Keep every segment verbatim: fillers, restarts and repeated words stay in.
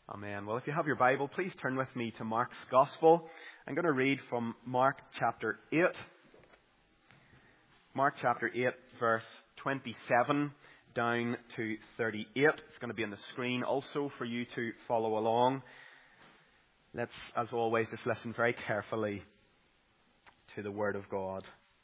Amen. Well, if you have your Bible, please turn with me to Mark's Gospel. I'm going to read from Mark chapter eight. Mark chapter eight, verse twenty-seven down to thirty-eight. It's going to be on the screen also for you to follow along. Let's, as always, just listen very carefully to the Word of God.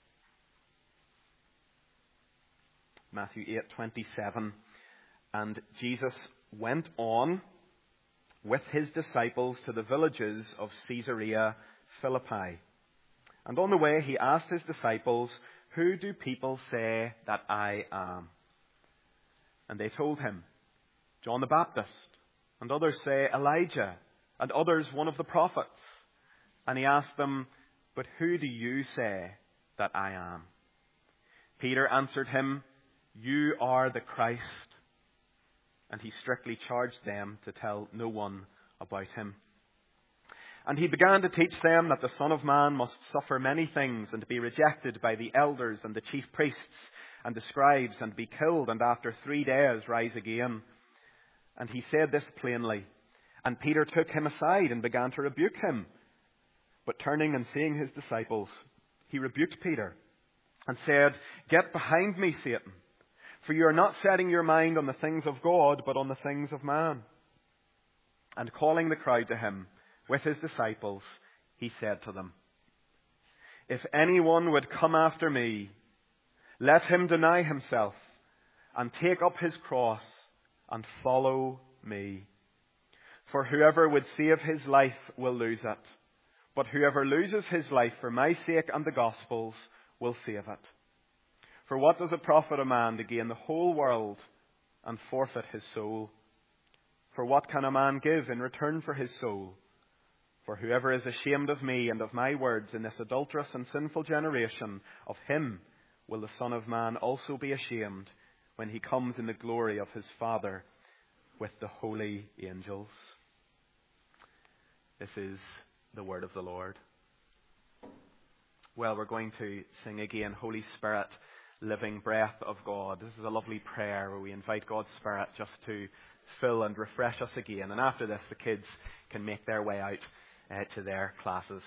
Matthew eight twenty-seven. And Jesus went on with his disciples to the villages of Caesarea Philippi. And on the way he asked his disciples, "Who do people say that I am?" And they told him, "John the Baptist, and others say Elijah, and others one of the prophets." And he asked them, "But who do you say that I am?" Peter answered him, "You are the Christ." And he strictly charged them to tell no one about him. And he began to teach them that the Son of Man must suffer many things and be rejected by the elders and the chief priests and the scribes and be killed and after three days rise again. And he said this plainly. And Peter took him aside and began to rebuke him. But turning and seeing his disciples, he rebuked Peter and said, "Get behind me, Satan. For you are not setting your mind on the things of God, but on the things of man." And calling the crowd to him with his disciples, he said to them, "If anyone would come after me, let him deny himself and take up his cross and follow me. For whoever would save his life will lose it, but whoever loses his life for my sake and the gospel's will save it. For what does it profit a man to gain the whole world and forfeit his soul? For what can a man give in return for his soul? For whoever is ashamed of me and of my words in this adulterous and sinful generation, of him will the Son of Man also be ashamed when he comes in the glory of his Father with the holy angels." This is the word of the Lord. Well, we're going to sing again, "Holy Spirit, living breath of God." This is a lovely prayer where we invite God's Spirit just to fill and refresh us again. And after this, the kids can make their way out uh, to their classes.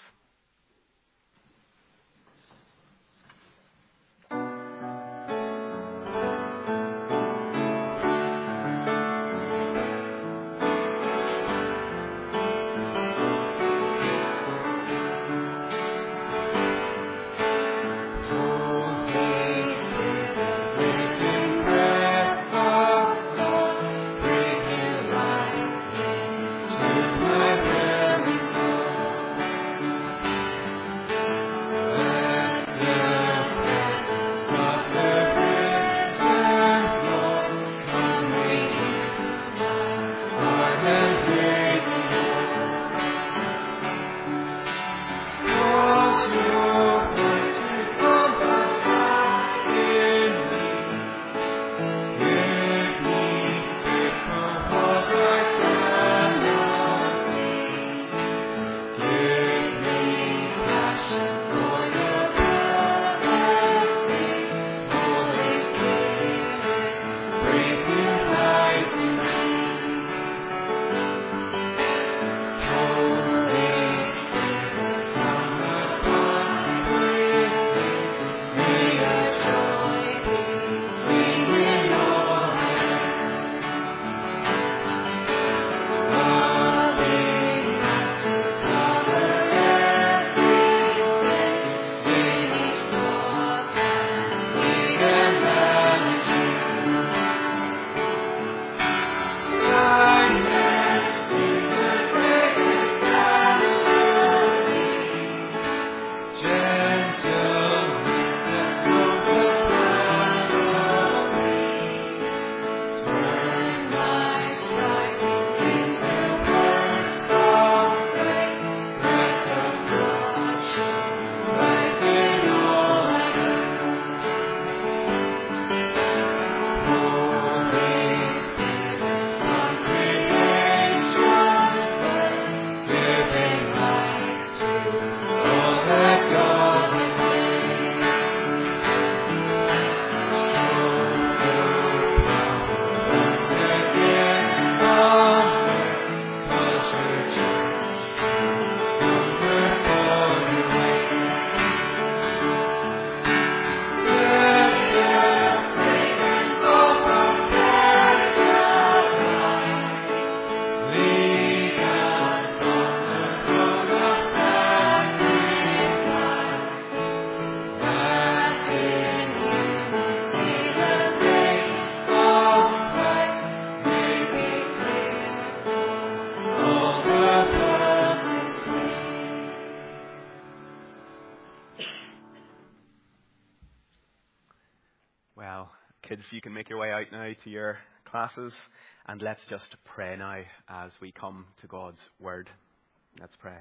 Kids, you can make your way out now to your classes, and let's just pray now as we come to God's Word. Let's pray.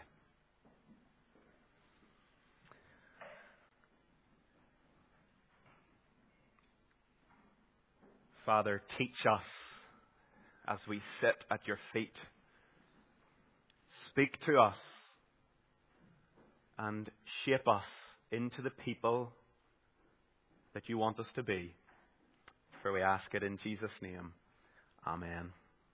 Father, teach us as we sit at your feet. Speak to us and shape us into the people that you want us to be. For we ask it in Jesus' name. Amen.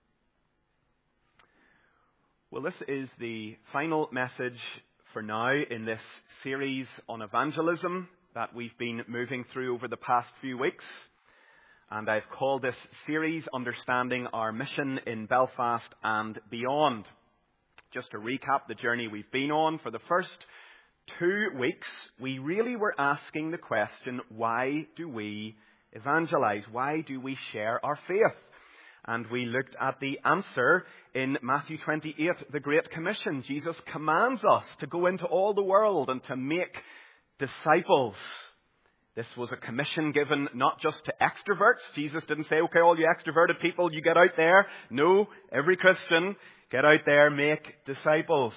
Well, this is the final message for now in this series on evangelism that we've been moving through over the past few weeks. And I've called this series Understanding Our Mission in Belfast and Beyond. Just to recap the journey we've been on, for the first two weeks, we really were asking the question, why do we evangelize? Why do we share our faith? And we looked at the answer in Matthew twenty-eight, the Great Commission. Jesus commands us to go into all the world and to make disciples. This was a commission given not just to extroverts. Jesus didn't say, okay, all you extroverted people, you get out there. No, every Christian, get out there, make disciples.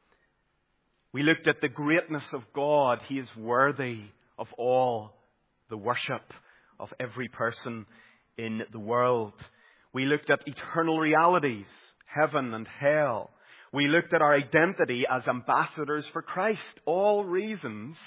We looked at the greatness of God. He is worthy of all the worship of every person in the world. We looked at eternal realities, heaven and hell. We looked at our identity as ambassadors for Christ. All reasons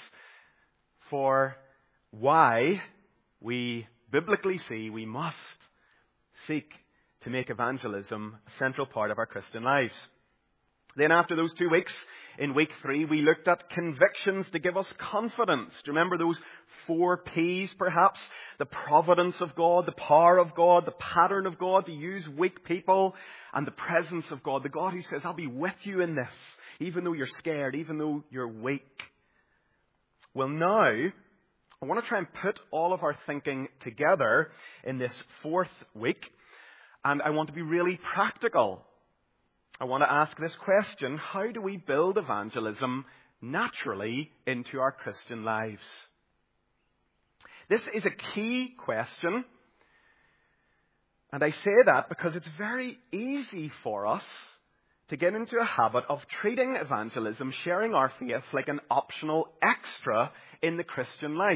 for why we biblically see we must seek to make evangelism a central part of our Christian lives. Then after those two weeks, in week three, we looked at convictions to give us confidence. Do you remember those four P's perhaps? The providence of God, the power of God, the pattern of God to use weak people, and the presence of God. The God who says, I'll be with you in this, even though you're scared, even though you're weak. Well, now, I want to try and put all of our thinking together in this fourth week, and I want to be really practical. I want to ask this question: how do we build evangelism naturally into our Christian lives? This is a key question, and I say that because it's very easy for us to get into a habit of treating evangelism, sharing our faith, like an optional extra in the Christian life.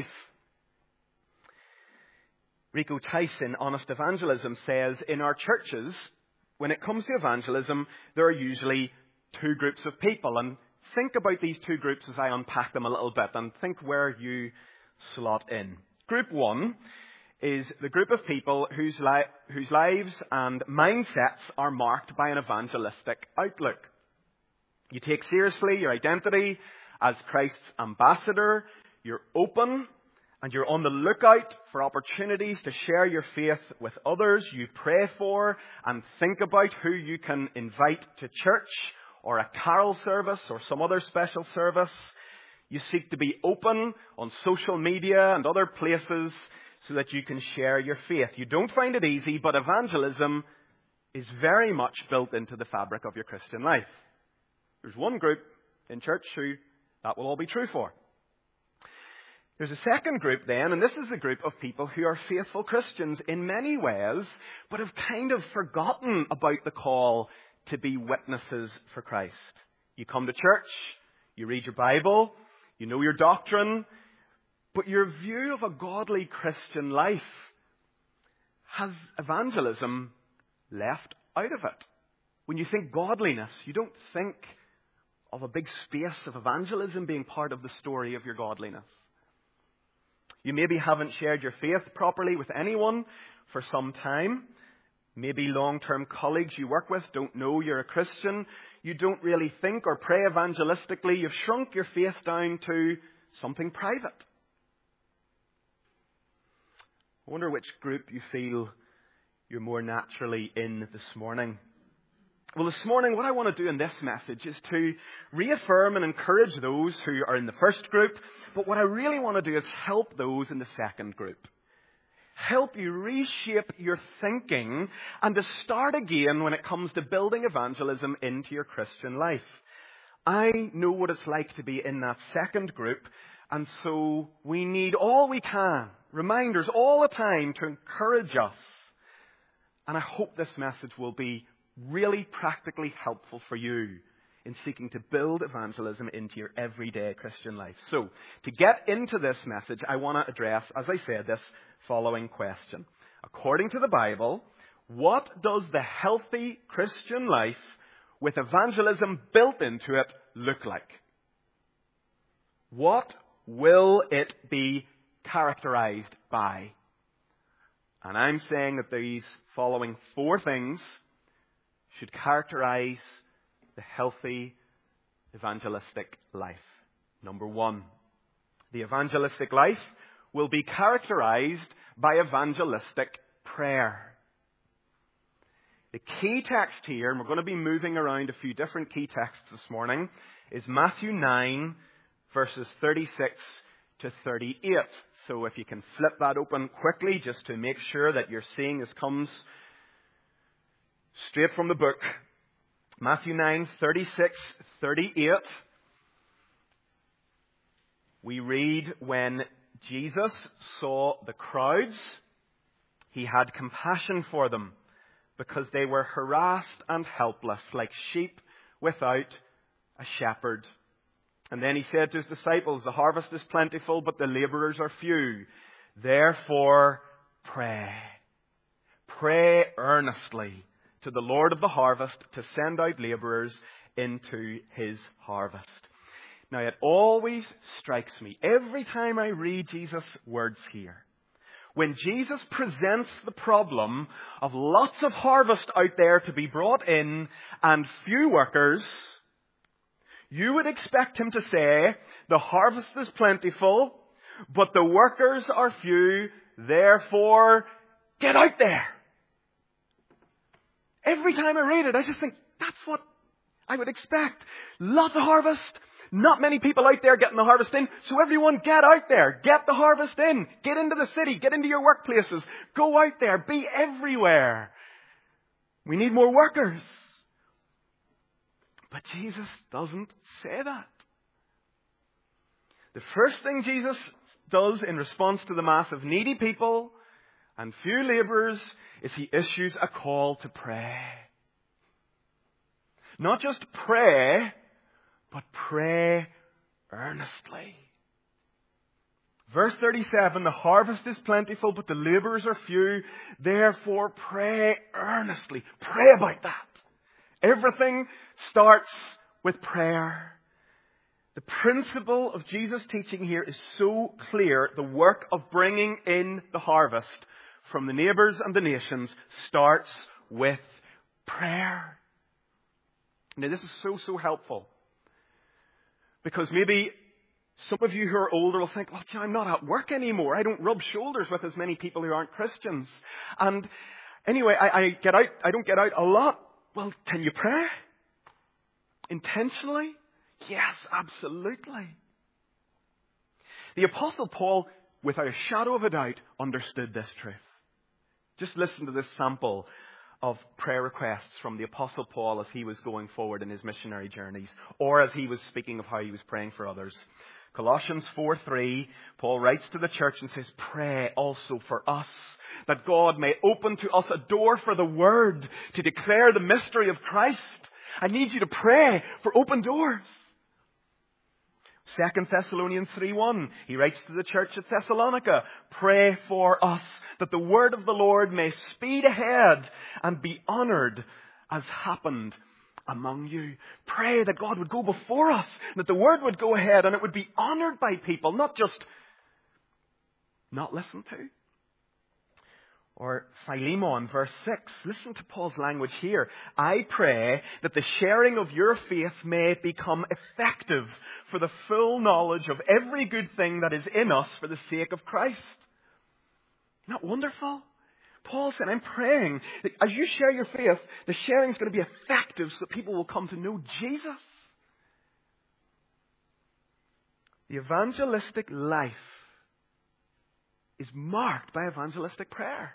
Rico Tice in Honest Evangelism says, in our churches, when it comes to evangelism, there are usually two groups of people. And think about these two groups as I unpack them a little bit, and think where you slot in. Group one is the group of people whose, li- whose lives and mindsets are marked by an evangelistic outlook. You take seriously your identity as Christ's ambassador. You're open and you're on the lookout for opportunities to share your faith with others. You pray for and think about who you can invite to church or a carol service or some other special service. You seek to be open on social media and other places so that you can share your faith. You don't find it easy, but evangelism is very much built into the fabric of your Christian life. There's one group in church who that will all be true for. There's a second group then, and this is a group of people who are faithful Christians in many ways, but have kind of forgotten about the call to be witnesses for Christ. You come to church, you read your Bible, you know your doctrine, but your view of a godly Christian life has evangelism left out of it. When you think godliness, you don't think of a big space of evangelism being part of the story of your godliness. You maybe haven't shared your faith properly with anyone for some time. Maybe long-term colleagues you work with don't know you're a Christian. You don't really think or pray evangelistically. You've shrunk your faith down to something private. I wonder which group you feel you're more naturally in this morning. Well, this morning, what I want to do in this message is to reaffirm and encourage those who are in the first group. But what I really want to do is help those in the second group. Help you reshape your thinking and to start again when it comes to building evangelism into your Christian life. I know what it's like to be in that second group, And so we need all we can, reminders all the time to encourage us. And I hope this message will be really practically helpful for you in seeking to build evangelism into your everyday Christian life. So, to get into this message, I want to address, as I said, this following question. According to the Bible, what does the healthy Christian life with evangelism built into it look like? What will it be characterized by? And I'm saying that these following four things should characterize the healthy evangelistic life. Number one, the evangelistic life will be characterized by evangelistic prayer. The key text here, and we're going to be moving around a few different key texts this morning, is Matthew nine, verses thirty-six to thirty-eight. So if you can flip that open quickly, just to make sure that you're seeing this comes straight from the book. Matthew nine, thirty-six, thirty-eight. We read, when Jesus saw the crowds, he had compassion for them, because they were harassed and helpless, like sheep without a shepherd. And then he said to his disciples, the harvest is plentiful, but the laborers are few. Therefore, pray. Pray earnestly to the Lord of the harvest to send out laborers into his harvest. Now, it always strikes me, every time I read Jesus' words here, when Jesus presents the problem of lots of harvest out there to be brought in and few workers, you would expect him to say, the harvest is plentiful, but the workers are few, therefore get out there. Every time I read it, I just think, that's what I would expect. Lots of harvest. Not many people out there getting the harvest in. So everyone get out there. Get the harvest in. Get into the city. Get into your workplaces. Go out there. Be everywhere. We need more workers. But Jesus doesn't say that. The first thing Jesus does in response to the mass of needy people and few laborers is he issues a call to pray. Not just pray, but pray earnestly. Verse thirty-seven, the harvest is plentiful, but the laborers are few. Therefore, pray earnestly. Pray about that. Everything starts with prayer. The principle of Jesus' teaching here is so clear. The work of bringing in the harvest from the neighbours and the nations starts with prayer. Now, this is so, so helpful. Because maybe some of you who are older will think, well, gee, I'm not at work anymore. I don't rub shoulders with as many people who aren't Christians. And anyway, I, I get out, I don't get out a lot. Well, can you pray? Intentionally? Yes, absolutely. The Apostle Paul, without a shadow of a doubt, understood this truth. Just listen to this sample of prayer requests from the Apostle Paul as he was going forward in his missionary journeys, or as he was speaking of how he was praying for others. Colossians four three, Paul writes to the church and says, pray also for us, that God may open to us a door for the word to declare the mystery of Christ. I need you to pray for open doors. Second Thessalonians three one, he writes to the church at Thessalonica, pray for us that the word of the Lord may speed ahead and be honoured as happened among you. Pray that God would go before us, that the word would go ahead and it would be honoured by people, not just not listened to. Or Philemon, verse six. Listen to Paul's language here. I pray that the sharing of your faith may become effective for the full knowledge of every good thing that is in us for the sake of Christ. Isn't that wonderful? Paul said, I'm praying that as you share your faith, the sharing is going to be effective so that people will come to know Jesus. The evangelistic life is marked by evangelistic prayer.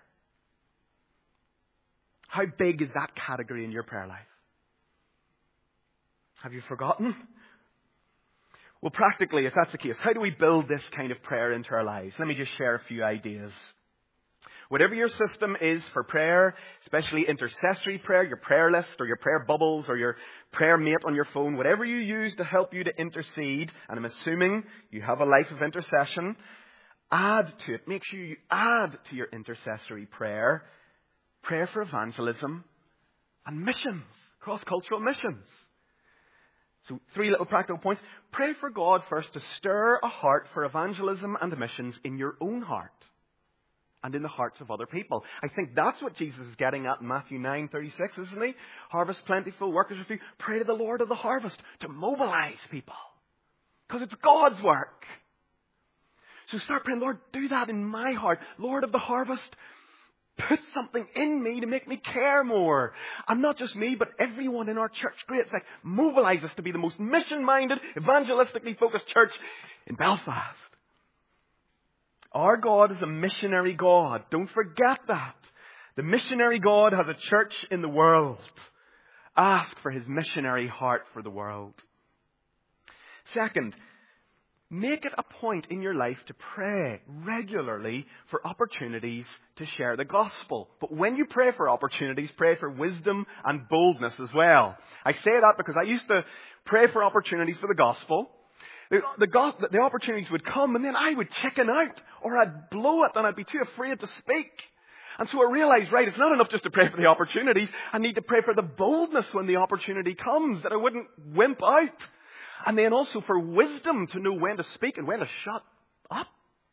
How big is that category in your prayer life? Have you forgotten? Well, practically, if that's the case, how do we build this kind of prayer into our lives? Let me just share a few ideas. Whatever your system is for prayer, especially intercessory prayer, your prayer list or your prayer bubbles or your prayer mate on your phone, whatever you use to help you to intercede, and I'm assuming you have a life of intercession, add to it. Make sure you add to your intercessory prayer, prayer for evangelism and missions, cross-cultural missions. So three little practical points. Pray for God first to stir a heart for evangelism and missions in your own heart and in the hearts of other people. I think that's what Jesus is getting at in Matthew nine thirty-six, isn't he? Harvest plentiful, workers are few. Pray to the Lord of the harvest to mobilize people. Because it's God's work. So start praying, Lord, do that in my heart. Lord of the harvest, put something in me to make me care more. And not just me, but everyone in our church. Great. It's like, mobilize us to be the most mission-minded, evangelistically focused church in Belfast. Our God is a missionary God. Don't forget that. The missionary God has a church in the world. Ask for his missionary heart for the world. Second, make it a point in your life to pray regularly for opportunities to share the gospel. But when you pray for opportunities, pray for wisdom and boldness as well. I say that because I used to pray for opportunities for the gospel. The, the, the opportunities would come and then I would chicken out or I'd blow it and I'd be too afraid to speak. And so I realized, right, it's not enough just to pray for the opportunities. I need to pray for the boldness when the opportunity comes, that I wouldn't wimp out. And then also for wisdom to know when to speak and when to shut up.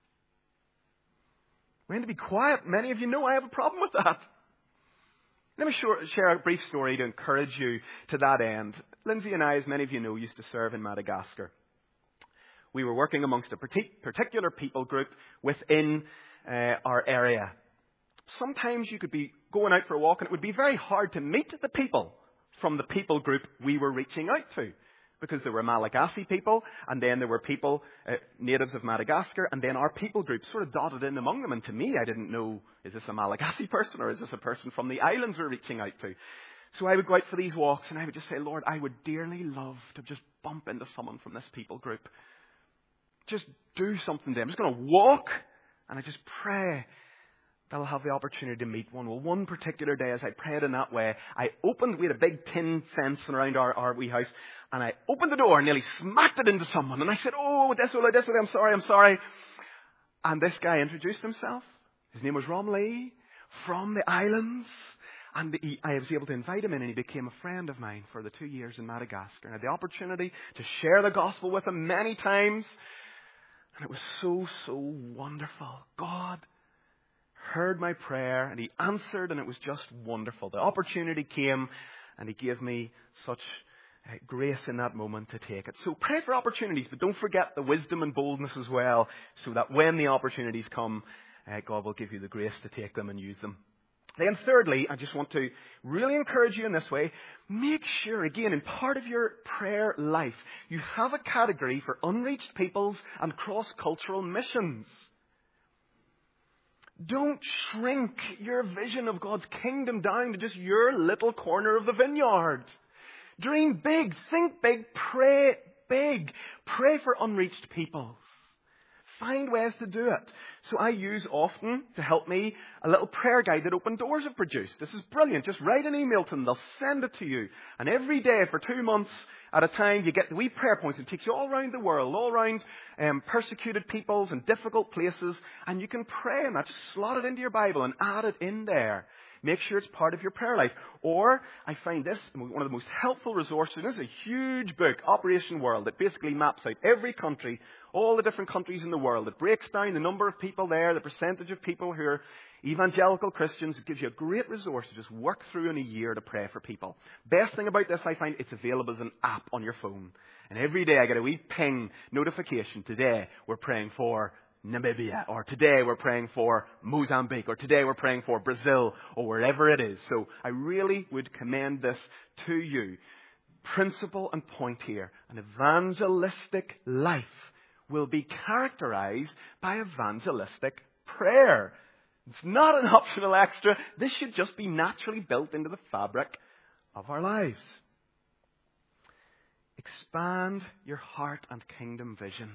When to be quiet. Many of you know I have a problem with that. Let me share a brief story to encourage you to that end. Lindsay and I, as many of you know, used to serve in Madagascar. We were working amongst a particular people group within uh, our area. Sometimes you could be going out for a walk and it would be very hard to meet the people from the people group we were reaching out to. Because there were Malagasy people, and then there were people, uh, natives of Madagascar, and then our people group sort of dotted in among them. And to me, I didn't know, is this a Malagasy person or is this a person from the islands we're reaching out to? So I would go out for these walks and I would just say, Lord, I would dearly love to just bump into someone from this people group. Just do something to them. I'm just going to walk and I just pray that I'll have the opportunity to meet one. Well, one particular day as I prayed in that way, I opened, we had a big tin fence around our, our wee house, and I opened the door and nearly smacked it into someone. And I said, oh, this way, this way, I'm sorry, I'm sorry. And this guy introduced himself. His name was Rom Lee, from the islands. And he, I was able to invite him in, and he became a friend of mine for the two years in Madagascar. I had the opportunity to share the gospel with him many times. And it was so, so wonderful. God heard my prayer and he answered, and it was just wonderful. The opportunity came and he gave me such uh, grace in that moment to take it. So pray for opportunities, but don't forget the wisdom and boldness as well, so that when the opportunities come, uh, God will give you the grace to take them and use them. Then thirdly, I just want to really encourage you in this way. Make sure, again, in part of your prayer life, you have a category for unreached peoples and cross-cultural missions. Don't shrink your vision of God's kingdom down to just your little corner of the vineyard. Dream big, think big, pray big. Pray for unreached peoples. Find ways to do it. So I use often, to help me, a little prayer guide that Open Doors have produced. This is brilliant. Just write an email to them. They'll send it to you. And every day for two months at a time, you get the wee prayer points. It takes you all around the world, all around um, persecuted peoples and difficult places. And you can pray and just slot it into your Bible and add it in there. Make sure it's part of your prayer life. Or, I find this one of the most helpful resources. This is a huge book, Operation World, that basically maps out every country, all the different countries in the world. It breaks down the number of people there, the percentage of people who are evangelical Christians. It gives you a great resource to just work through in a year to pray for people. Best thing about this, I find, it's available as an app on your phone. And every day I get a wee ping notification. Today we're praying for Namibia, or today we're praying for Mozambique, or today we're praying for Brazil, or wherever it is. So I really would commend this to you. Principle and point here. An evangelistic life will be characterized by evangelistic prayer. It's not an optional extra. This should just be naturally built into the fabric of our lives. expand your heart and kingdom vision.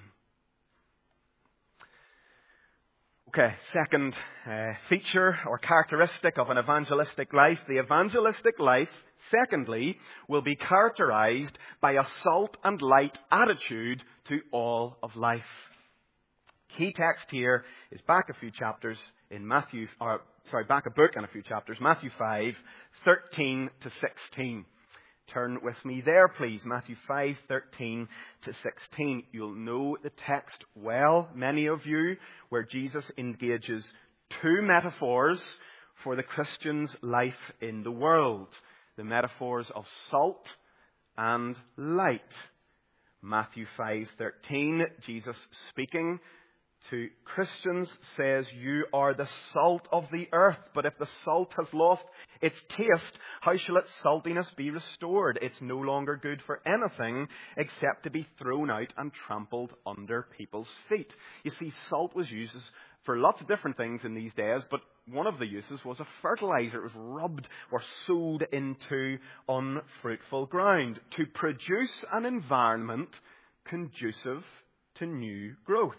Okay, second uh, feature or characteristic of an evangelistic life. The evangelistic life, secondly, will be characterized by a salt and light attitude to all of life. Key text here is back a few chapters in Matthew, or sorry, back a book and a few chapters, Matthew five, thirteen to sixteen. Turn with me there, please. Matthew five, thirteen to sixteen. You'll know the text well, many of you, where Jesus engages two metaphors for the Christian's life in the world. The metaphors of salt and light. Matthew five, thirteen, Jesus speaking to Christians says, "You are the salt of the earth, but if the salt has lost its taste, how shall its saltiness be restored? It's no longer good for anything except to be thrown out and trampled under people's feet." You see, salt was used for lots of different things in these days, but one of the uses was a fertilizer. It was rubbed or sowed into unfruitful ground to produce an environment conducive to new growth.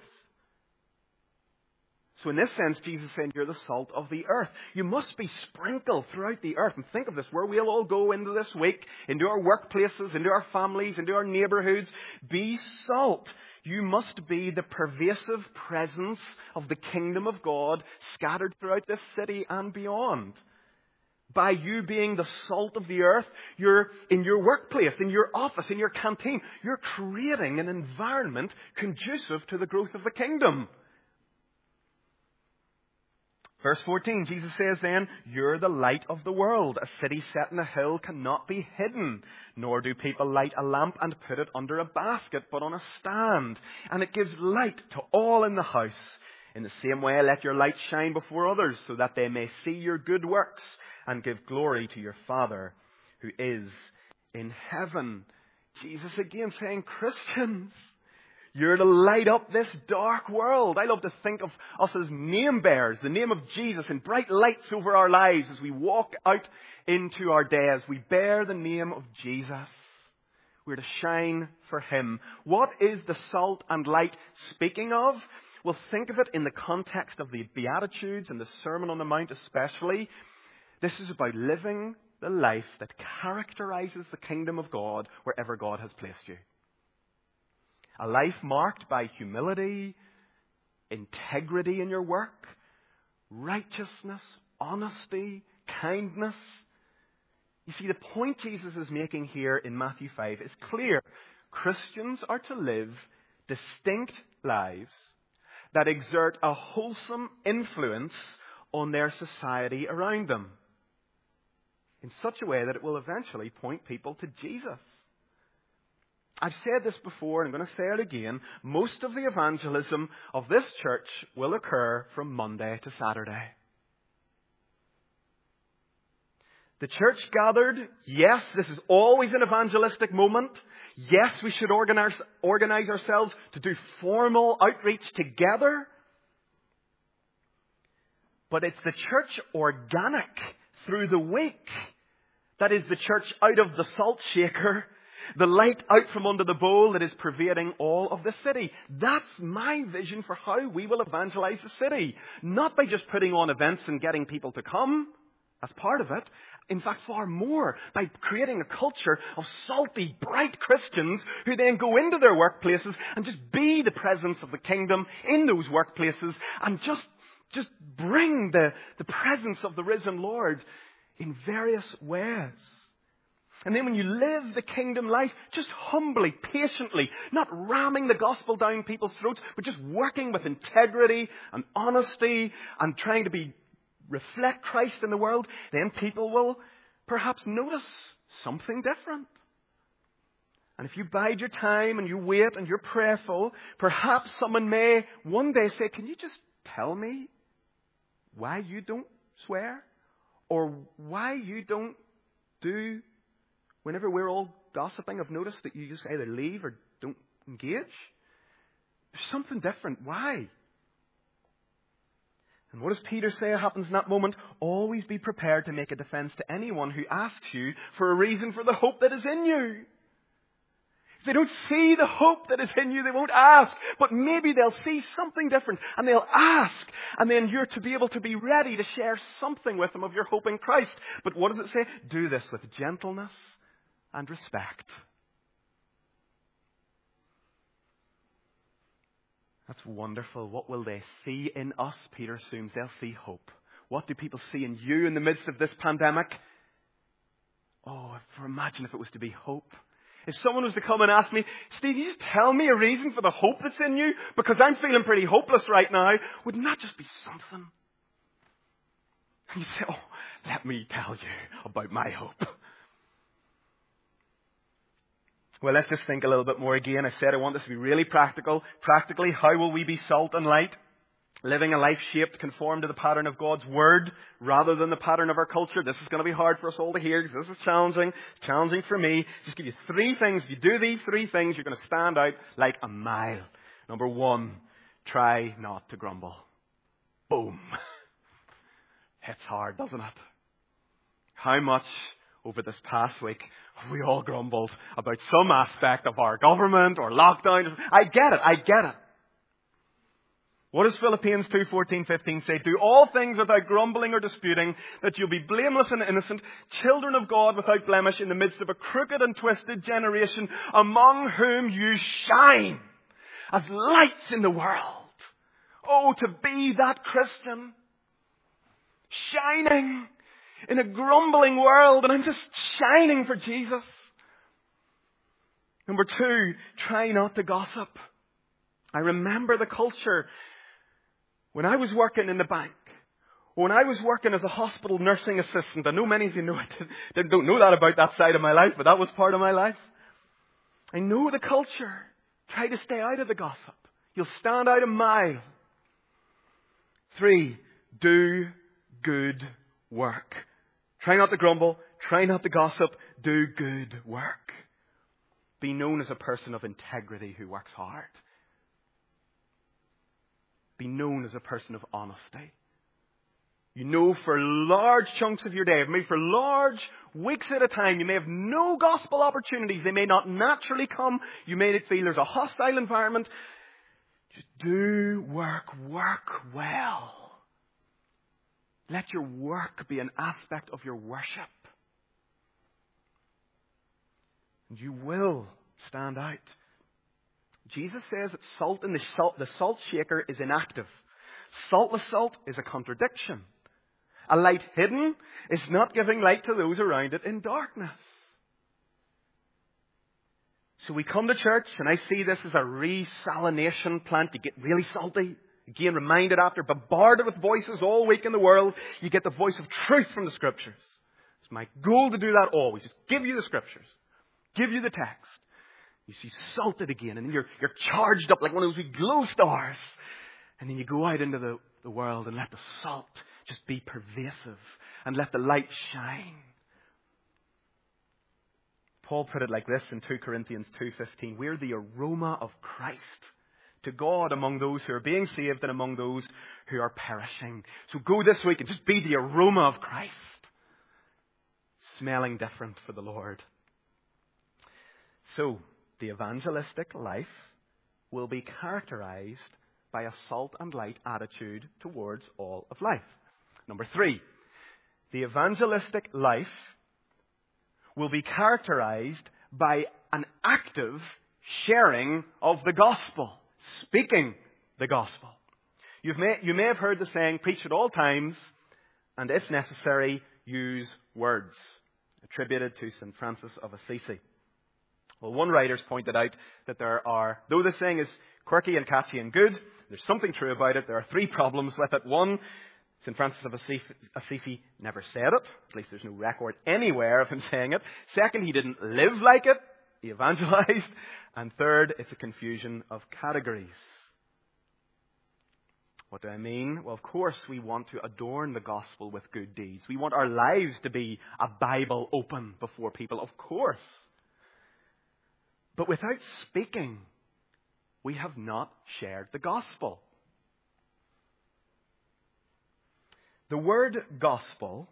So in this sense, Jesus is saying, you're the salt of the earth. You must be sprinkled throughout the earth. And think of this, where we'll all go into this week, into our workplaces, into our families, into our neighborhoods. Be salt. You must be the pervasive presence of the kingdom of God scattered throughout this city and beyond. By you being the salt of the earth, you're in your workplace, in your office, in your canteen. You're creating an environment conducive to the growth of the kingdom. Verse fourteen, Jesus says then, "You're the light of the world. A city set in a hill cannot be hidden, nor do people light a lamp and put it under a basket, but on a stand, and it gives light to all in the house. In the same way, let your light shine before others, so that they may see your good works and give glory to your Father who is in heaven." Jesus again saying, Christians, you're to light up this dark world. I love to think of us as name bearers, the name of Jesus in bright lights over our lives as we walk out into our days. We bear the name of Jesus. We're to shine for Him. What is the salt and light speaking of? Well, think of it in the context of the Beatitudes and the Sermon on the Mount especially. This is about living the life that characterizes the kingdom of God wherever God has placed you. A life marked by humility, integrity in your work, righteousness, honesty, kindness. You see, the point Jesus is making here in Matthew five is clear. Christians are to live distinct lives that exert a wholesome influence on their society around them in such a way that it will eventually point people to Jesus. I've said this before, and I'm going to say it again. Most of the evangelism of this church will occur from Monday to Saturday. The church gathered, yes, this is always an evangelistic moment. Yes, we should organize, organize ourselves to do formal outreach together. But it's the church organic through the week that is the church out of the salt shaker, the light out from under the bowl that is pervading all of the city. That's my vision for how we will evangelize the city. Not by just putting on events and getting people to come. That's part of it. In fact, far more by creating a culture of salty, bright Christians who then go into their workplaces and just be the presence of the kingdom in those workplaces and just, just bring the, the presence of the risen Lord in various ways. And then when you live the kingdom life, just humbly, patiently, not ramming the gospel down people's throats, but just working with integrity and honesty and trying to be reflect Christ in the world, then people will perhaps notice something different. And if you bide your time and you wait and you're prayerful, perhaps someone may one day say, "Can you just tell me why you don't swear? Or why you don't do..." Whenever we're all gossiping, I've noticed that you just either leave or don't engage. There's something different. Why? And what does Peter say happens in that moment? Always be prepared to make a defense to anyone who asks you for a reason for the hope that is in you. If they don't see the hope that is in you, they won't ask. But maybe they'll see something different and they'll ask. And then you're to be able to be ready to share something with them of your hope in Christ. But what does it say? Do this with gentleness and respect. That's wonderful. What will they see in us? Peter assumes they'll see hope. What do people see in you in the midst of this pandemic? Oh, imagine if it was to be hope. If someone was to come and ask me, Steve, you just tell me a reason for the hope that's in you? Because I'm feeling pretty hopeless right now. Wouldn't that just be something? And you say, oh, let me tell you about my hope. Well, let's just think a little bit more again. I said I want this to be really practical. Practically, how will we be salt and light? Living a life shaped, conformed to the pattern of God's Word rather than the pattern of our culture. This is going to be hard for us all to hear because this is challenging. It's challenging for me. Just give you three things. If you do these three things, you're going to stand out like a mile. Number one, try not to grumble. Boom. Hits hard, doesn't it? How much over this past week have we all grumbled about some aspect of our government or lockdown? I get it. I get it. What does Philippians two fourteen fifteen say? Do all things without grumbling or disputing, that you'll be blameless and innocent, children of God without blemish in the midst of a crooked and twisted generation, among whom you shine as lights in the world. Oh, to be that Christian, shining in a grumbling world, and I'm just shining for Jesus. Number two, try not to gossip. I remember the culture when I was working in the bank, when I was working as a hospital nursing assistant. I know many of you know I don't know that about that side of my life, but that was part of my life. I know the culture. Try to stay out of the gossip. You'll stand out a mile. Three, do good work. Try not to grumble. Try not to gossip. Do good work. Be known as a person of integrity who works hard. Be known as a person of honesty. You know, for large chunks of your day, maybe for large weeks at a time, you may have no gospel opportunities. They may not naturally come. You may feel there's a hostile environment. Just do work. Work well. Let your work be an aspect of your worship. And you will stand out. Jesus says that salt in the salt, the salt shaker is inactive. Saltless salt is a contradiction. A light hidden is not giving light to those around it in darkness. So we come to church and I see this as a resalination plant. You get really salty. Again, reminded after, bombarded with voices all week in the world. You get the voice of truth from the Scriptures. It's my goal to do that always. Just give you the Scriptures. Give you the text. You see salted again, and then you're, you're charged up like one of those wee glow stars. And then you go out into the, the world and let the salt just be pervasive and let the light shine. Paul put it like this in two Corinthians two fifteen. We're the aroma of Christ to God among those who are being saved and among those who are perishing. So go this week and just be the aroma of Christ. Smelling different for the Lord. So, the evangelistic life will be characterized by a salt and light attitude towards all of life. Number three, the evangelistic life will be characterized by an active sharing of the gospel, speaking the gospel. You've may, you may have heard the saying, preach at all times, and if necessary, use words, attributed to Saint Francis of Assisi. Well, one writer's pointed out that there are, though the saying is quirky and catchy and good, there's something true about it. There are three problems with it. One, Saint Francis of Assisi never said it. At least there's no record anywhere of him saying it. Second, he didn't live like it. He evangelized. And third, it's a confusion of categories. What do I mean? Well, of course, we want to adorn the gospel with good deeds. We want our lives to be a Bible open before people, of course. But without speaking, we have not shared the gospel. The word gospel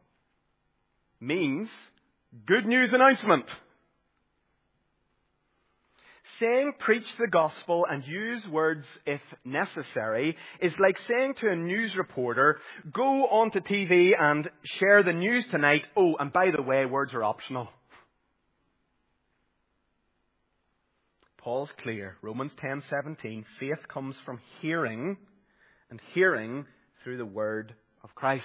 means good news announcement. saying preach the gospel and use words if necessary is like saying to a news reporter, go onto T V and share the news tonight. Oh, and by the way, words are optional. Paul's clear. Romans ten seventeen. Faith comes from hearing, and hearing through the word of Christ.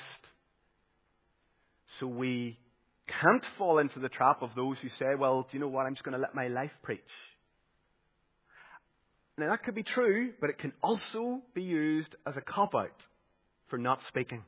So we can't fall into the trap of those who say, well, do you know what? I'm just going to let my life preach. Now that could be true, but it can also be used as a cop-out for not speaking.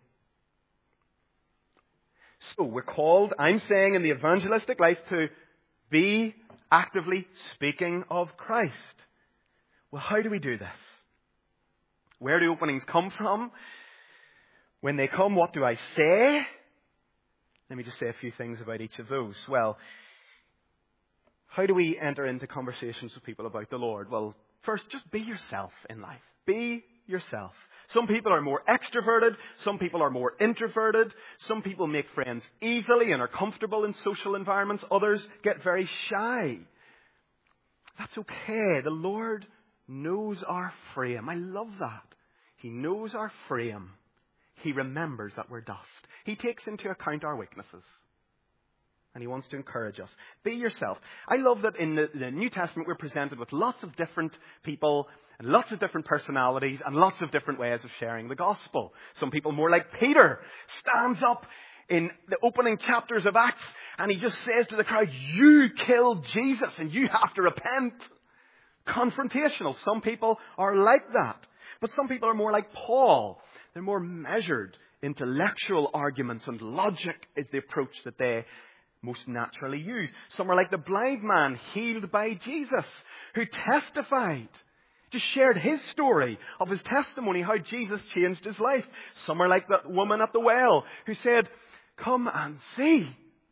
So we're called, I'm saying, in the evangelistic life to be actively speaking of Christ. Well, how do we do this? Where do openings come from? When they come, what do I say? Let me just say a few things about each of those. Well, how do we enter into conversations with people about the Lord? Well, first, just be yourself in life. Be yourself. Some people are more extroverted. Some people are more introverted. Some people make friends easily and are comfortable in social environments. Others get very shy. That's okay. The Lord knows our frame. I love that. He knows our frame. He remembers that we're dust. He takes into account our weaknesses. And He wants to encourage us. Be yourself. I love that in the, the New Testament we're presented with lots of different people and lots of different personalities and lots of different ways of sharing the gospel. Some people more like Peter stands up in the opening chapters of Acts and he just says to the crowd, you killed Jesus and you have to repent. Confrontational. Some people are like that. But some people are more like Paul. They're more measured. Intellectual arguments and logic is the approach that they most naturally use. Some are like the blind man healed by Jesus, who testified, just shared his story of his testimony, how Jesus changed his life. Some are like that woman at the well, who said, come and see.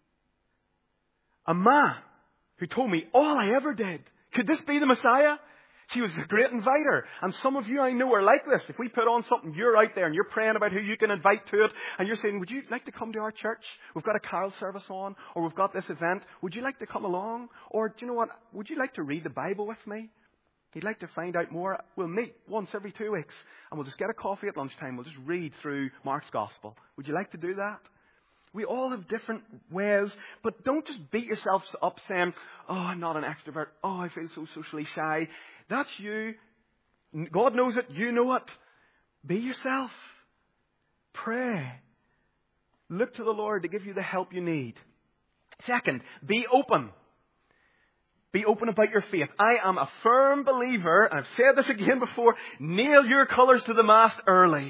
A man who told me all I ever did. Could this be the Messiah? She was a great inviter. And some of you I know are like this. If we put on something, you're out there and you're praying about who you can invite to it. And you're saying, would you like to come to our church? We've got a carol service on. Or we've got this event. Would you like to come along? Or do you know what? Would you like to read the Bible with me? You'd like to find out more? We'll meet once every two weeks. And we'll just get a coffee at lunchtime. We'll just read through Mark's Gospel. Would you like to do that? We all have different ways, but don't just beat yourself up saying, oh, I'm not an extrovert. Oh, I feel so socially shy. That's you. God knows it. You know it. Be yourself. Pray. Look to the Lord to give you the help you need. Second, be open. Be open about your faith. I am a firm believer, and I've said this again before, nail your colours to the mast early.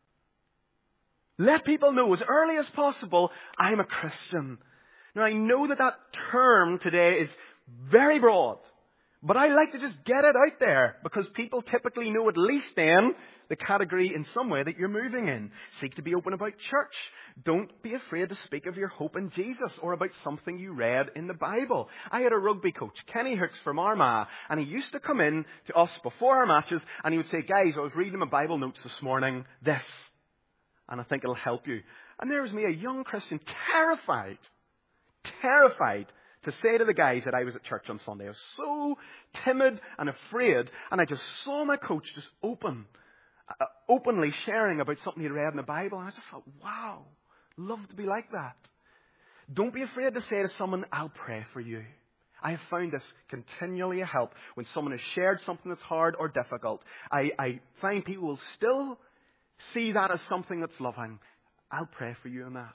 Let people know as early as possible, I'm a Christian. Now, I know that that term today is very broad, but I like to just get it out there because people typically know at least then the category in some way that you're moving in. Seek to be open about church. Don't be afraid to speak of your hope in Jesus or about something you read in the Bible. I had a rugby coach, Kenny Hooks from Armagh, and he used to come in to us before our matches and he would say, guys, I was reading my Bible notes this morning, this. And I think it'll help you. And there was me, a young Christian, terrified, terrified to say to the guys that I was at church on Sunday. I was so timid and afraid. And I just saw my coach just open, uh, openly sharing about something he'd read in the Bible. And I just thought, wow, love to be like that. Don't be afraid to say to someone, I'll pray for you. I have found this continually a help. When someone has shared something that's hard or difficult, I, I find people will still see that as something that's loving. I'll pray for you on that.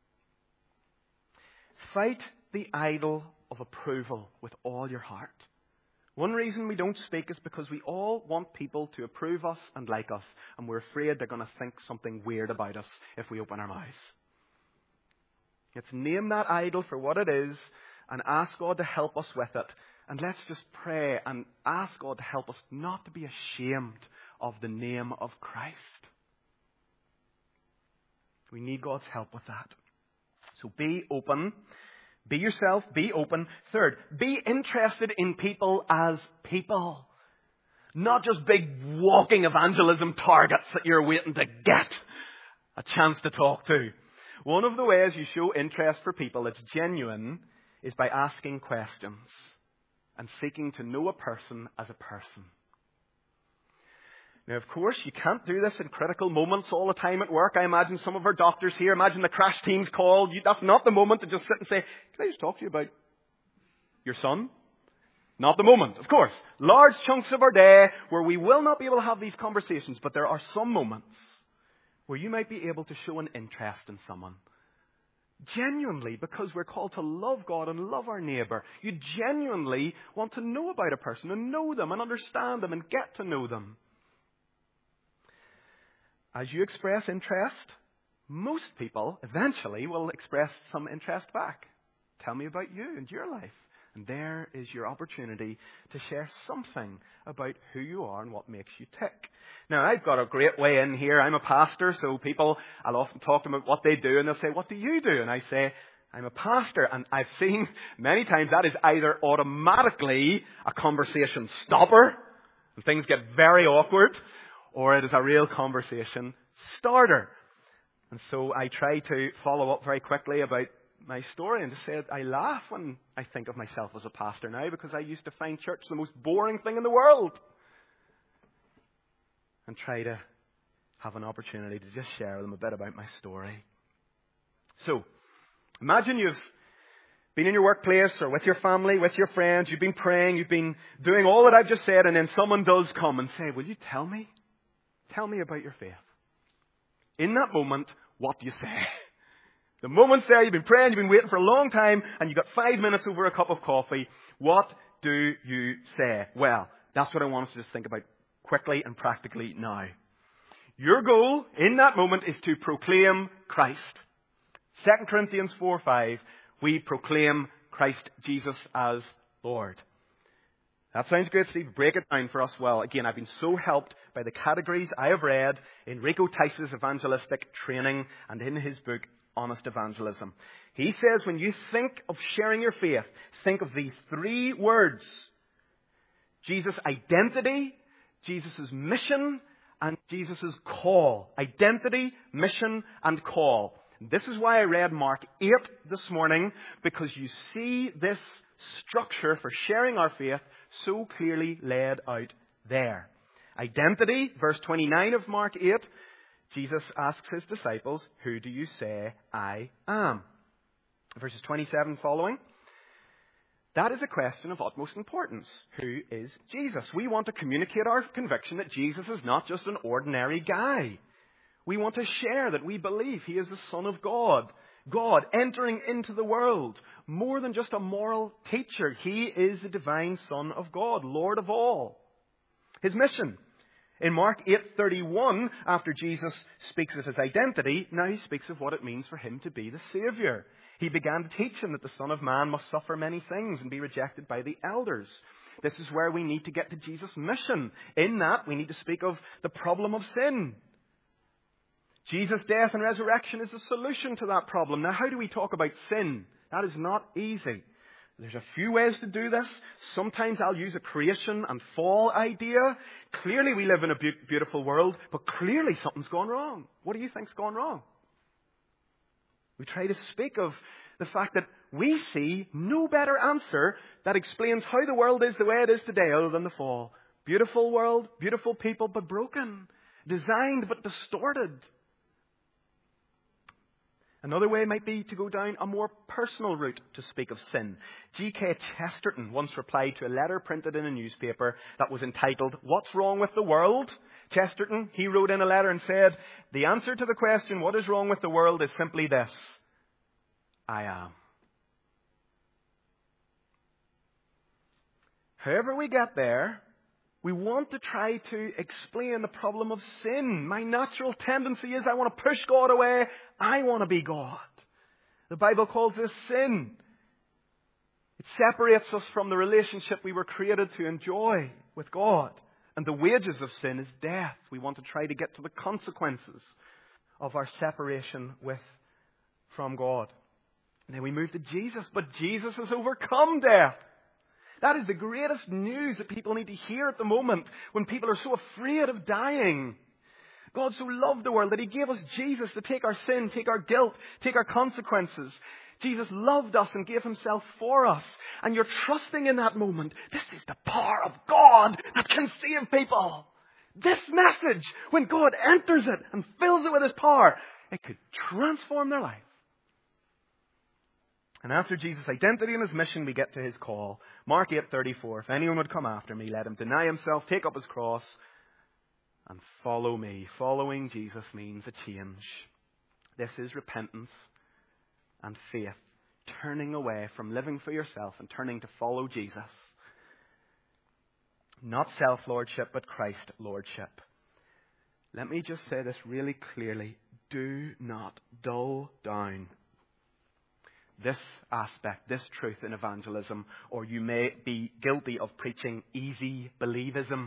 Fight the idol of approval with all your heart. One reason we don't speak is because we all want people to approve us and like us, and we're afraid they're going to think something weird about us if we open our mouths. Let's name that idol for what it is and ask God to help us with it. And let's just pray and ask God to help us not to be ashamed of the name of Christ. We need God's help with that. So be open. Be yourself. Be open. Third, be interested in people as people. Not just big walking evangelism targets that you're waiting to get a chance to talk to. One of the ways you show interest for people that's genuine is by asking questions. and seeking to know a person as a person. Now, of course, you can't do this in critical moments all the time at work. I imagine some of our doctors here, imagine the crash team's called. You, that's not the moment to just sit and say, can I just talk to you about your son? Not the moment, of course. Large chunks of our day where we will not be able to have these conversations, but there are some moments where you might be able to show an interest in someone. Genuinely, because we're called to love God and love our neighbour. You genuinely want to know about a person and know them and understand them and get to know them. As you express interest, most people eventually will express some interest back. Tell me about you and your life. And there is your opportunity to share something about who you are and what makes you tick. Now, I've got a great way in here. I'm a pastor, so people, I'll often talk to them about what they do, and they'll say, what do you do? And I say, I'm a pastor. And I've seen many times that is either automatically a conversation stopper, and things get very awkward, or it is a real conversation starter. And so I try to follow up very quickly about my story and just say I laugh when I think of myself as a pastor now, because I used to find church the most boring thing in the world. And try to have an opportunity to just share with them a bit about my story. So, imagine you've been in your workplace or with your family, with your friends, you've been praying, you've been doing all that I've just said, and then someone does come and say, will you tell me? Tell me about your faith. In that moment, what do you say? The moment's there, you've been praying, you've been waiting for a long time, and you've got five minutes over a cup of coffee. What do you say? Well, that's what I want us to just think about quickly and practically now. Your goal in that moment is to proclaim Christ. Second Corinthians four five, we proclaim Christ Jesus as Lord. That sounds good, Steve. Break it down for us well. Again, I've been so helped by the categories I have read in Rico Tice's evangelistic training and in his book, Honest Evangelism. He says when you think of sharing your faith, think of these three words. Jesus' identity, Jesus' mission, and Jesus' call. Identity, mission, and call. This is why I read Mark eight this morning, because you see this structure for sharing our faith so clearly laid out there. Identity, verse twenty-nine of Mark eight, Jesus asks his disciples, who do you say I am? Verses twenty-seven following. That is a question of utmost importance. Who is Jesus? We want to communicate our conviction that Jesus is not just an ordinary guy. We want to share that we believe he is the Son of God. God entering into the world. More than just a moral teacher. He is the divine Son of God, Lord of all. His mission. In Mark eight thirty-one, after Jesus speaks of his identity, now he speaks of what it means for him to be the Saviour. He began to teach him that the Son of Man must suffer many things and be rejected by the elders. This is where we need to get to Jesus' mission. In that, we need to speak of the problem of sin. Jesus' death and resurrection is the solution to that problem. Now, how do we talk about sin? That is not easy. There's a few ways to do this. Sometimes I'll use a creation and fall idea. Clearly we live in a be- beautiful world, but clearly something's gone wrong. What do you think's gone wrong? We try to speak of the fact that we see no better answer that explains how the world is the way it is today other than the fall. Beautiful world, beautiful people, but broken. Designed but distorted. Another way might be to go down a more personal route to speak of sin. G K Chesterton once replied to a letter printed in a newspaper that was entitled, "What's Wrong with the World?" Chesterton, he wrote in a letter and said, "The answer to the question, what is wrong with the world, is simply this: I am." However we get there, we want to try to explain the problem of sin. My natural tendency is I want to push God away. I want to be God. The Bible calls this sin. It separates us from the relationship we were created to enjoy with God. And the wages of sin is death. We want to try to get to the consequences of our separation with, from God. And then we move to Jesus. But Jesus has overcome death. That is the greatest news that people need to hear at the moment when people are so afraid of dying. God so loved the world that he gave us Jesus to take our sin, take our guilt, take our consequences. Jesus loved us and gave himself for us. And you're trusting in that moment. This is the power of God that can save people. This message, when God enters it and fills it with his power, it could transform their life. And after Jesus' identity and his mission, we get to his call. Mark eight thirty-four, if anyone would come after me, let him deny himself, take up his cross, and follow me. Following Jesus means a change. This is repentance and faith. Turning away from living for yourself and turning to follow Jesus. Not self-lordship, but Christ-lordship. Let me just say this really clearly. Do not dull down this aspect, this truth in evangelism, or you may be guilty of preaching easy believism.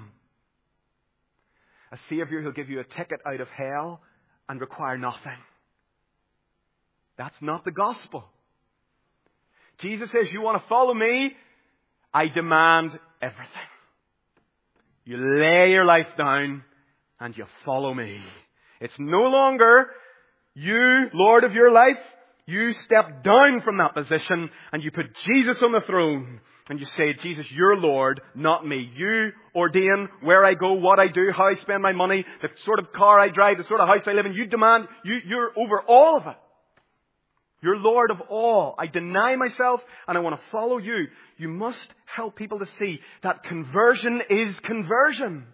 A Savior who'll give you a ticket out of hell and require nothing. That's not the gospel. Jesus says, you want to follow me? I demand everything. You lay your life down and you follow me. It's no longer you, Lord of your life. You step down from that position and you put Jesus on the throne. And you say, Jesus, you're Lord, not me. You ordain where I go, what I do, how I spend my money, the sort of car I drive, the sort of house I live in. You demand, you, you're over all of it. You're Lord of all. I deny myself and I want to follow you. You must help people to see that conversion is conversion.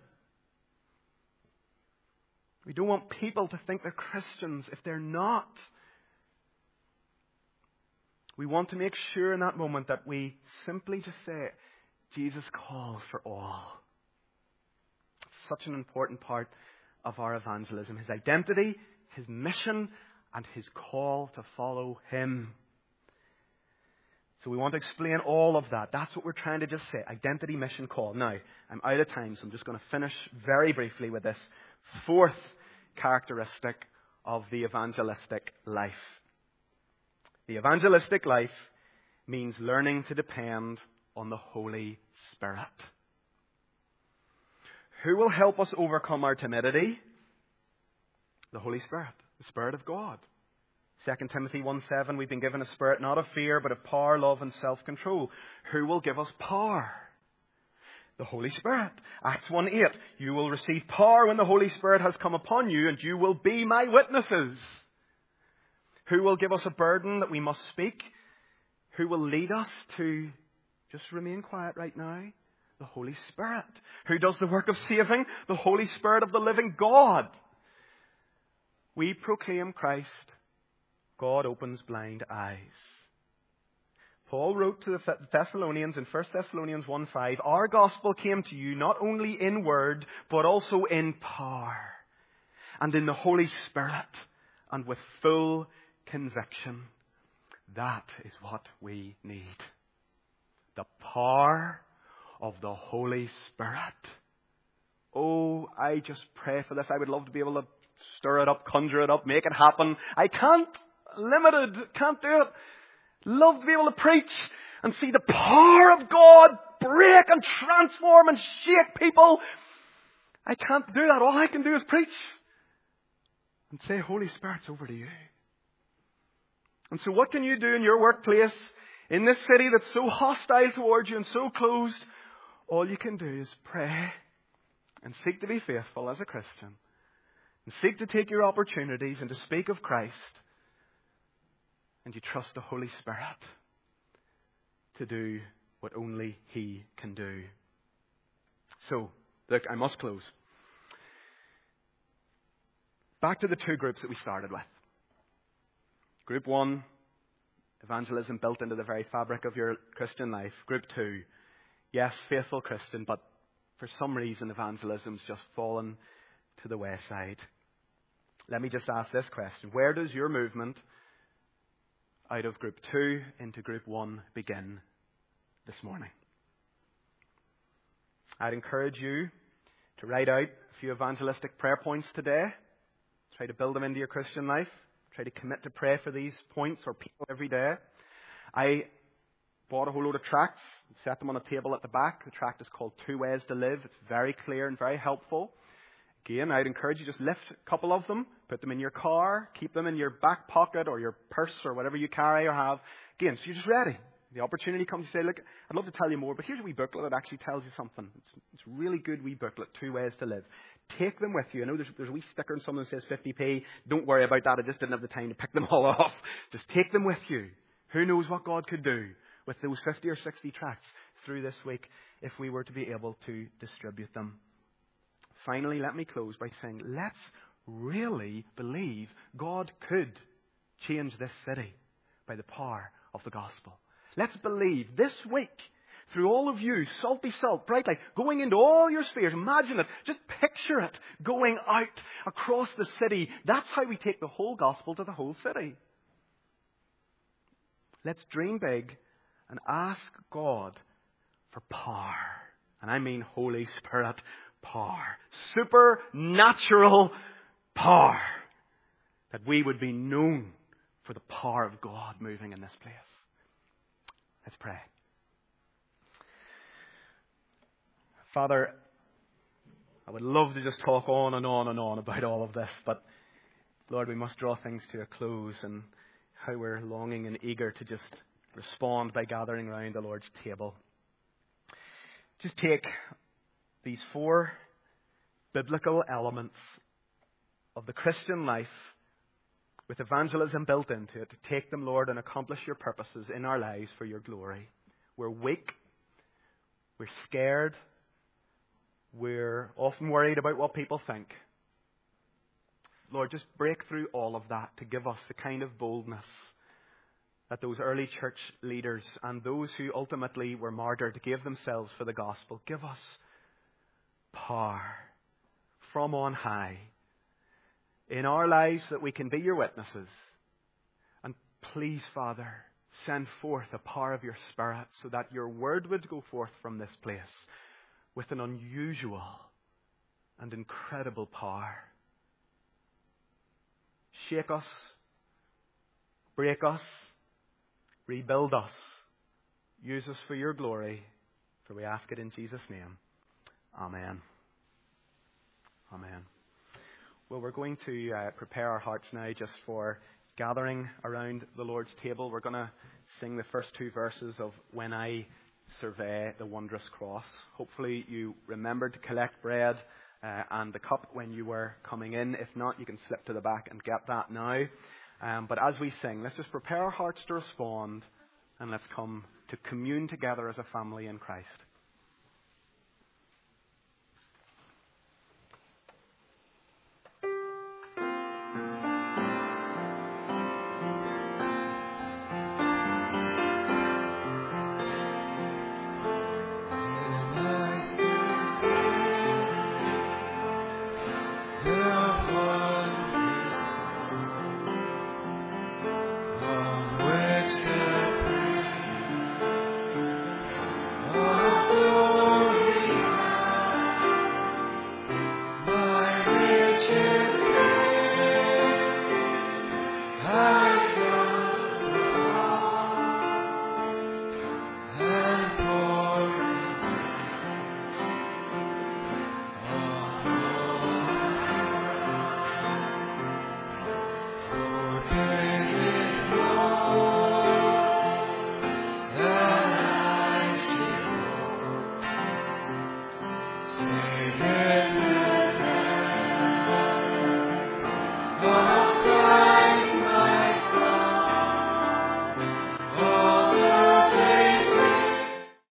We don't want people to think they're Christians if they're not. We want to make sure in that moment that we simply just say, Jesus calls for all. It's such an important part of our evangelism. His identity, his mission, and his call to follow him. So we want to explain all of that. That's what we're trying to just say. Identity, mission, call. Now, I'm out of time, so I'm just going to finish very briefly with this fourth characteristic of the evangelistic life. The evangelistic life means learning to depend on the Holy Spirit. Who will help us overcome our timidity? The Holy Spirit, the Spirit of God. Second Timothy one seven, we've been given a spirit not of fear, but of power, love, and self-control. Who will give us power? The Holy Spirit. Acts one eight, you will receive power when the Holy Spirit has come upon you, and you will be my witnesses. Who will give us a burden that we must speak? Who will lead us to just remain quiet right now? The Holy Spirit. Who does the work of saving? The Holy Spirit of the living God. We proclaim Christ. God opens blind eyes. Paul wrote to the Thessalonians in First Thessalonians one five, our gospel came to you not only in word, but also in power and in the Holy Spirit and with full conviction. That is what we need. The power of the Holy Spirit. Oh, I just pray for this. I would love to be able to stir it up, conjure it up, make it happen. I can't. Limited. Can't do it. Love to be able to preach and see the power of God break and transform and shake people. I can't do that. All I can do is preach and say, Holy Spirit's over to you. And so what can you do in your workplace, in this city that's so hostile towards you and so closed? All you can do is pray and seek to be faithful as a Christian. And seek to take your opportunities and to speak of Christ. And you trust the Holy Spirit to do what only He can do. So, look, I must close. Back to the two groups that we started with. Group one, evangelism built into the very fabric of your Christian life. Group two, yes, faithful Christian, but for some reason evangelism's just fallen to the wayside. Let me just ask this question. Where does your movement out of group two into group one begin this morning? I'd encourage you to write out a few evangelistic prayer points today. Try to build them into your Christian life. Try to commit to pray for these points or people every day. I bought a whole load of tracts, set them on a table at the back. The tract is called Two Ways to Live. It's very clear and very helpful. Again, I'd encourage you just lift a couple of them, put them in your car, keep them in your back pocket or your purse or whatever you carry or have. Again, so you're just ready. The opportunity comes, you say, look, I'd love to tell you more, but here's a wee booklet that actually tells you something. It's, it's a really good wee booklet, Two Ways to Live. Take them with you. I know there's, there's a wee sticker and something that says fifty p. Don't worry about that. I just didn't have the time to pick them all off. Just take them with you. Who knows what God could do with those fifty or sixty tracts through this week if we were to be able to distribute them. Finally, let me close by saying, let's really believe God could change this city by the power of the gospel. Let's believe this week, through all of you, salty salt, bright light, going into all your spheres. Imagine it. Just picture it going out across the city. That's how we take the whole gospel to the whole city. Let's dream big and ask God for power. And I mean Holy Spirit power. Supernatural power. That we would be known for the power of God moving in this place. Let's pray. Father, I would love to just talk on and on and on about all of this, but Lord, we must draw things to a close, and how we're longing and eager to just respond by gathering around the Lord's table. Just take these four biblical elements of the Christian life with evangelism built into it. Take them, Lord, and accomplish your purposes in our lives for your glory. We're weak. We're scared. We're often worried about what people think. Lord, just break through all of that to give us the kind of boldness that those early church leaders and those who ultimately were martyred gave themselves for the gospel. Give us power from on high in our lives that we can be your witnesses. And please, Father, send forth the power of your Spirit so that your word would go forth from this place with an unusual and incredible power. Shake us, break us, rebuild us. Use us for your glory, for we ask it in Jesus' name. Amen. Amen. Well, we're going to uh, prepare our hearts now just for gathering around the Lord's table. We're going to sing the first two verses of When I Survey the Wondrous Cross. Hopefully you remembered to collect bread uh, and the cup when you were coming in. If not, you can slip to the back and get that now. Um, but as we sing, let's just prepare our hearts to respond, and let's come to commune together as a family in Christ. Savior.